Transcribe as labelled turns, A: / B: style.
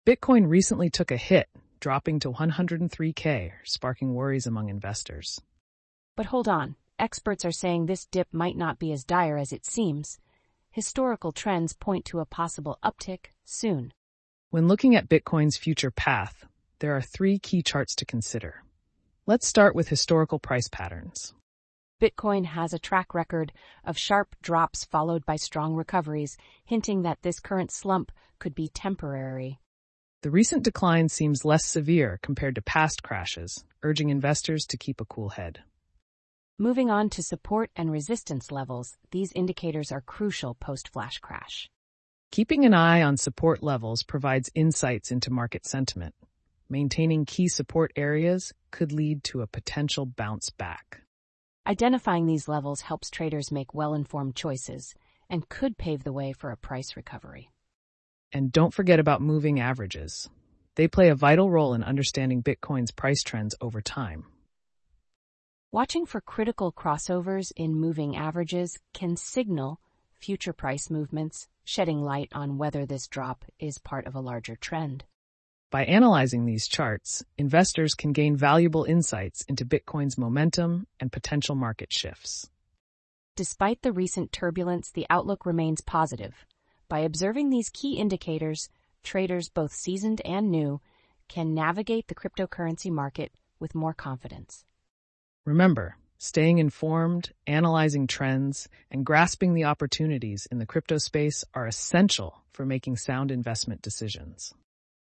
A: Bitcoin recently took a hit, dropping to 103K, sparking worries among investors.
B: But hold on, experts are saying this dip might not be as dire as it seems. Historical trends point to a possible uptick soon.
A: When looking at Bitcoin's future path, there are three key charts to consider. Let's start with historical price patterns.
B: Bitcoin has a track record of sharp drops followed by strong recoveries, hinting that this current slump could be temporary.
A: The recent decline seems less severe compared to past crashes, urging investors to keep a cool head.
B: Moving on to support and resistance levels, these indicators are crucial post-flash crash.
A: Keeping an eye on support levels provides insights into market sentiment. Maintaining key support areas could lead to a potential bounce back.
B: Identifying these levels helps traders make well-informed choices and could pave the way for a price recovery.
A: And don't forget about moving averages. They play a vital role in understanding Bitcoin's price trends over time.
B: Watching for critical crossovers in moving averages can signal future price movements, shedding light on whether this drop is part of a larger trend.
A: By analyzing these charts, investors can gain valuable insights into Bitcoin's momentum and potential market shifts.
B: Despite the recent turbulence, the outlook remains positive. By observing these key indicators, traders, both seasoned and new, can navigate the cryptocurrency market with more confidence.
A: Remember, staying informed, analyzing trends, and grasping the opportunities in the crypto space are essential for making sound investment decisions.